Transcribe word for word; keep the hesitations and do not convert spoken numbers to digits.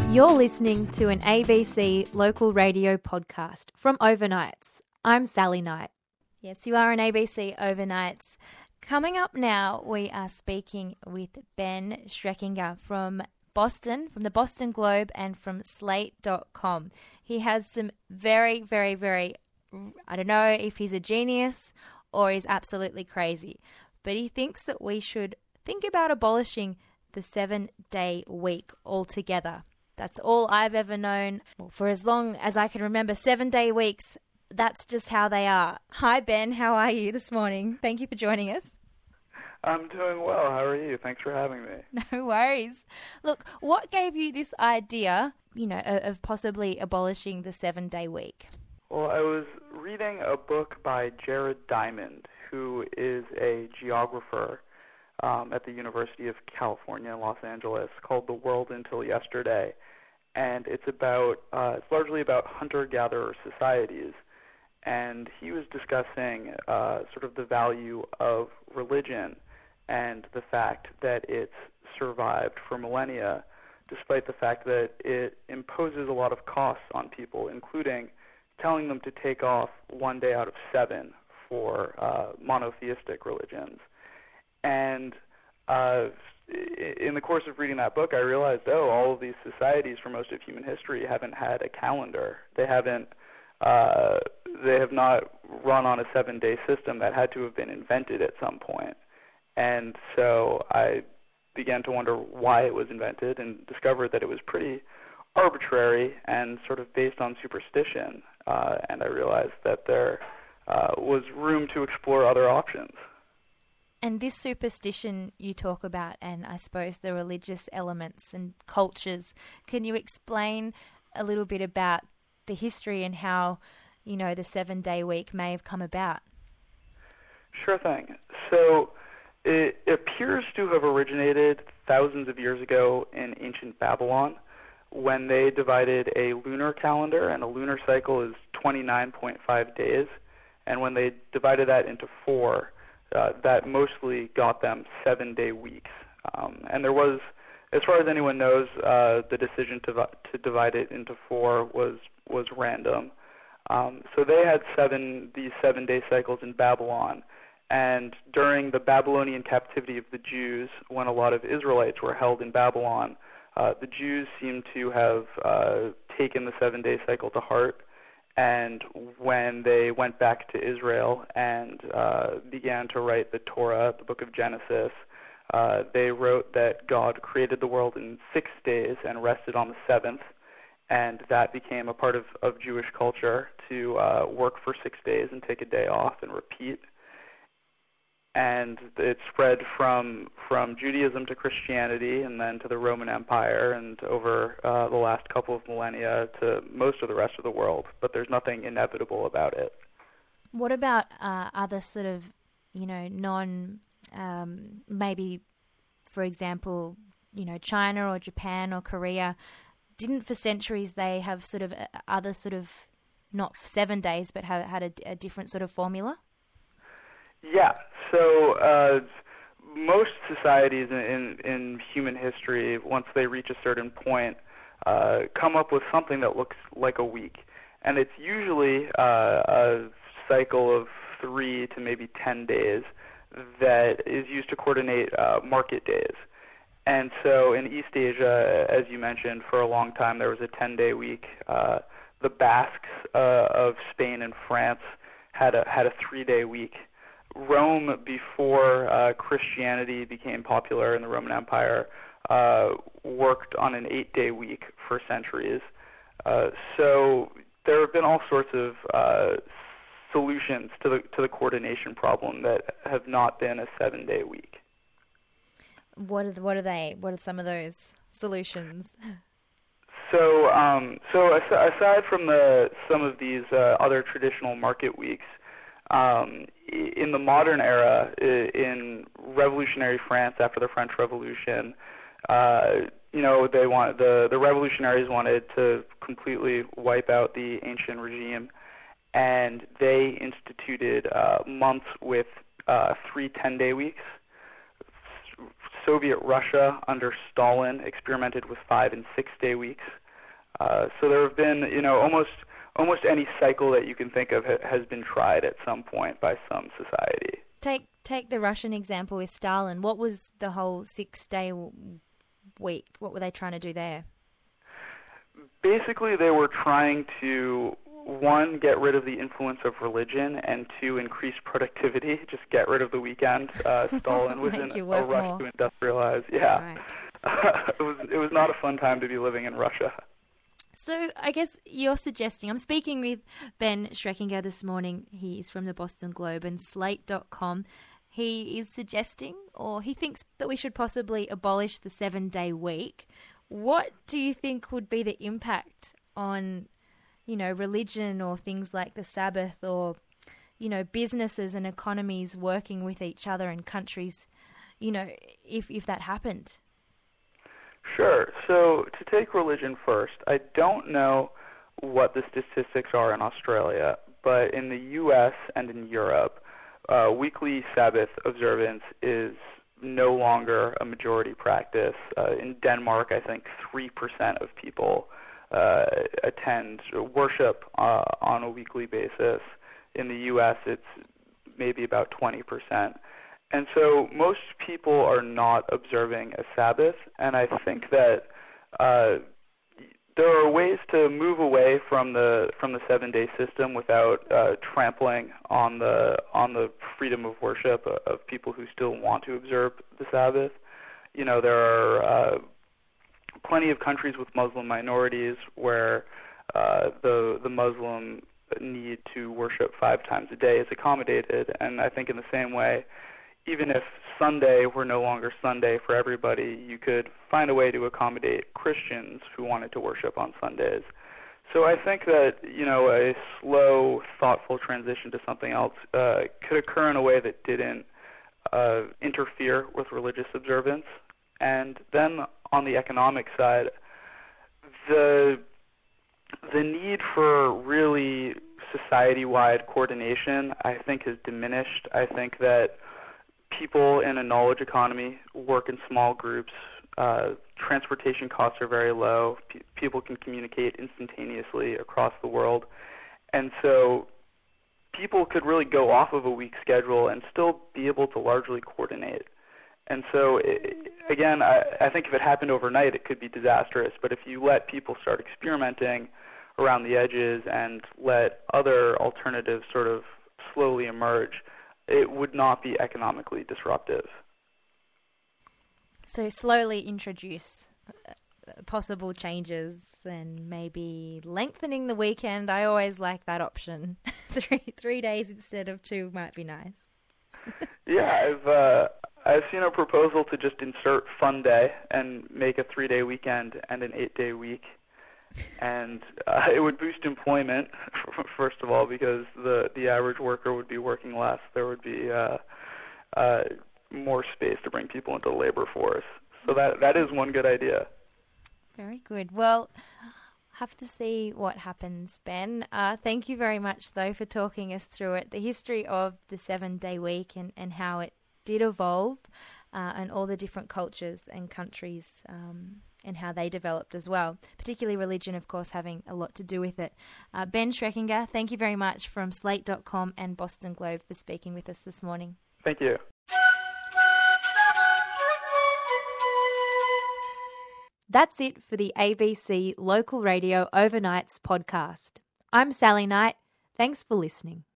You're listening to an A B C local radio podcast from Overnights. I'm Sally Knight. Yes, you are an A B C Overnights. Coming up now, we are speaking with Ben Streckinger from Boston, from the Boston Globe and from slate dot com. He has some very, very, very, I don't know if he's a genius or he's absolutely crazy, but he thinks that we should think about abolishing the seven-day week altogether. That's all I've ever known. Well, for as long as I can remember, seven-day weeks, that's just how they are. Hi, Ben. How are you this morning? Thank you for joining us. I'm doing well. How are you? Thanks for having me. No worries. Look, what gave you this idea, you know, of possibly abolishing the seven-day week? Well, I was reading a book by Jared Diamond, who is a geographer um, at the University of California in Los Angeles, called The World Until Yesterday. And it's about, uh, it's largely about hunter-gatherer societies. And he was discussing uh, sort of the value of religion and the fact that it's survived for millennia, despite the fact that it imposes a lot of costs on people, including telling them to take off one day out of seven for uh, monotheistic religions. And uh, in the course of reading that book, I realized, oh, all of these societies for most of human history haven't had a calendar. They haven't, uh, they have not run on a seven-day system that had to have been invented at some point. And so I began to wonder why it was invented and discovered that it was pretty arbitrary and sort of based on superstition. Uh, and I realized that there uh, was room to explore other options. And this superstition you talk about, and I suppose the religious elements and cultures, can you explain a little bit about the history and how, you know, the seven-day week may have come about? Sure thing. So it appears to have originated thousands of years ago in ancient Babylon, when they divided a lunar calendar, and a lunar cycle is twenty-nine point five days, and when they divided that into four, uh, that mostly got them seven-day weeks. Um, and there was, as far as anyone knows, uh, the decision to to divide it into four was was random. Um, so they had seven these seven-day cycles in Babylon, and during the Babylonian captivity of the Jews, when a lot of Israelites were held in Babylon, Uh, the Jews seem to have uh, taken the seven-day cycle to heart, and when they went back to Israel and uh, began to write the Torah, the book of Genesis, uh, they wrote that God created the world in six days and rested on the seventh, and that became a part of, of Jewish culture to uh, work for six days and take a day off and repeat. And it spread from from Judaism to Christianity, and then to the Roman Empire, and over uh, the last couple of millennia to most of the rest of the world. But there's nothing inevitable about it. What about uh, other sort of, you know, non, um, maybe, for example, you know, China or Japan or Korea? Didn't for centuries they have sort of other sort of, not seven days, but have had a, a different sort of formula? Yeah, so uh, most societies in, in, in human history, once they reach a certain point, uh, come up with something that looks like a week. And it's usually uh, a cycle of three to maybe ten days that is used to coordinate uh, market days. And so in East Asia, as you mentioned, for a long time there was a ten-day week. Uh, the Basques uh, of Spain and France had a, had a three-day week. Rome, before uh, Christianity became popular in the Roman Empire, uh, worked on an eight-day week for centuries. Uh, so there have been all sorts of uh, solutions to the to the coordination problem that have not been a seven-day week. What are the, what are they? What are some of those solutions? So, um, so as- aside from the some of these uh, other traditional market weeks, Um, in the modern era, in revolutionary France after the French Revolution, uh, you know, they want the the revolutionaries wanted to completely wipe out the ancient regime, and they instituted uh, months with uh, three ten-day weeks. Soviet Russia under Stalin experimented with five and six day weeks. Uh, so there have been, you know, almost almost any cycle that you can think of ha- has been tried at some point by some society. Take take the Russian example with Stalin. What was the whole six-day week? What were they trying to do there? Basically, they were trying to, one, get rid of the influence of religion, and two, increase productivity, just get rid of the weekend. Uh, Stalin was in a rush more. to industrialize. Yeah. Right. it was it was not a fun time to be living in Russia. So I guess you're suggesting, I'm speaking with Ben Schreckinger this morning. He is from the Boston Globe and Slate dot com. He is suggesting, or he thinks that we should possibly abolish the seven-day week. What do you think would be the impact on, you know, religion or things like the Sabbath, or, you know, businesses and economies working with each other and countries, you know, if if that happened? Sure. So to take religion first, I don't know what the statistics are in Australia, but in the U S and in Europe, uh, weekly Sabbath observance is no longer a majority practice. Uh, in Denmark, I think three percent of people uh, attend worship uh, on a weekly basis. In the U S, it's maybe about twenty percent. And so most people are not observing a Sabbath, and I think that uh, there are ways to move away from the from the seven-day system without uh, trampling on the on the freedom of worship of, of people who still want to observe the Sabbath. You know, there are uh, plenty of countries with Muslim minorities where uh, the the Muslim need to worship five times a day is accommodated, and I think in the same way, even if Sunday were no longer Sunday for everybody, you could find a way to accommodate Christians who wanted to worship on Sundays. So I think that, you know, a slow, thoughtful transition to something else uh, could occur in a way that didn't uh, interfere with religious observance. And then on the economic side, the the need for really society-wide coordination, I think, has diminished. I think that people in a knowledge economy work in small groups. Uh, transportation costs are very low. P- people can communicate instantaneously across the world. And so people could really go off of a week schedule and still be able to largely coordinate. And so, it, again, I, I think if it happened overnight, it could be disastrous. But if you let people start experimenting around the edges and let other alternatives sort of slowly emerge, it would not be economically disruptive. So slowly introduce possible changes and maybe lengthening the weekend. I always like that option. three three days instead of two might be nice. yeah, I've uh, I've seen a proposal to just insert Fun Day and make a three-day weekend and an eight-day week. And uh, it would boost employment, first of all, because the, the average worker would be working less. There would be uh, uh, more space to bring people into the labor force. So that that is one good idea. Very good. Well, have to see what happens, Ben. Uh, thank you very much, though, for talking us through it, the history of the seven-day week and, and how it did evolve, uh, and all the different cultures and countries um and how they developed as well, particularly religion, of course, having a lot to do with it. Uh, Ben Schreckinger, thank you very much from Slate dot com and Boston Globe for speaking with us this morning. Thank you. That's it for the A B C Local Radio Overnights podcast. I'm Sally Knight. Thanks for listening.